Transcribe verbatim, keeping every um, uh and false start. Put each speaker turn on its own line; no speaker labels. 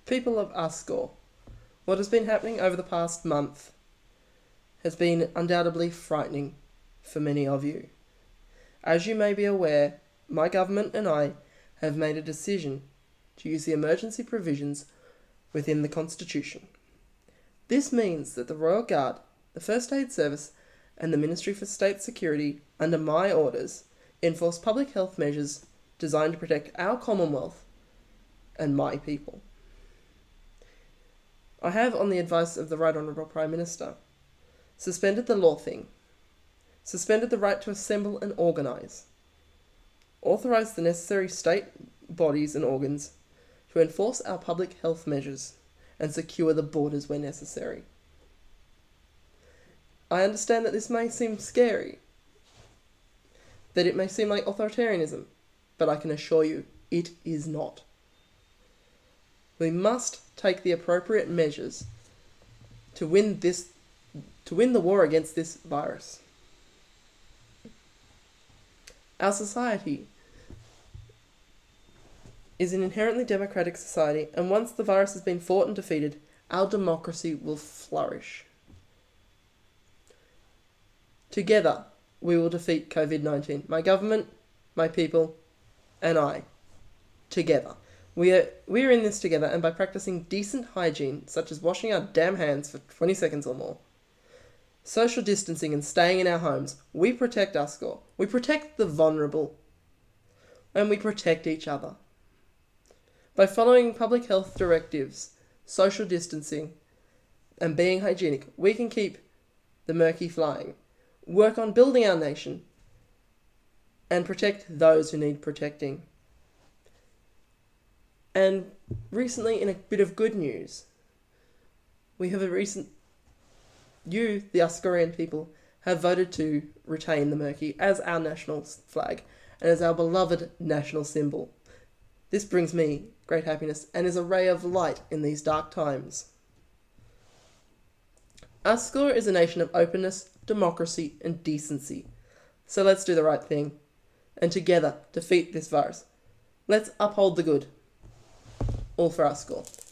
People of Ascot, what has been happening over the past month has been undoubtedly frightening for many of you. As you may be aware, my government and I have made a decision to use the emergency provisions within the Constitution. This means that the Royal Guard, the First Aid Service, and the Ministry for State Security, under my orders, enforce public health measures designed to protect our Commonwealth and my people. I have, on the advice of the Right Honourable Prime Minister, suspended the law thing, suspended the right to assemble and organise, authorised the necessary state bodies and organs to enforce our public health measures and secure the borders where necessary. I understand that this may seem scary, that it may seem like authoritarianism, but I can assure you it is not. We must take the appropriate measures to win this, to win the war against this virus. Our society is an inherently democratic society, and once the virus has been fought and defeated, our democracy will flourish. Together, we will defeat covid nineteen. My government, my people, and I. Together. We are, we are in this together, and by practicing decent hygiene, such as washing our damn hands for twenty seconds or more, social distancing and staying in our homes, we protect Ascot. We protect the vulnerable. And we protect each other. By following public health directives, social distancing, and being hygienic, we can keep the murky flying, work on building our nation, and protect those who need protecting. And recently, in a bit of good news, we have a recent... You, the Ascorian people, have voted to retain the Murky as our national flag and as our beloved national symbol. This brings me great happiness and is a ray of light in these dark times. Ascot is a nation of openness, democracy, and decency. So let's do the right thing and together defeat this virus. Let's uphold the good. All for Ascot.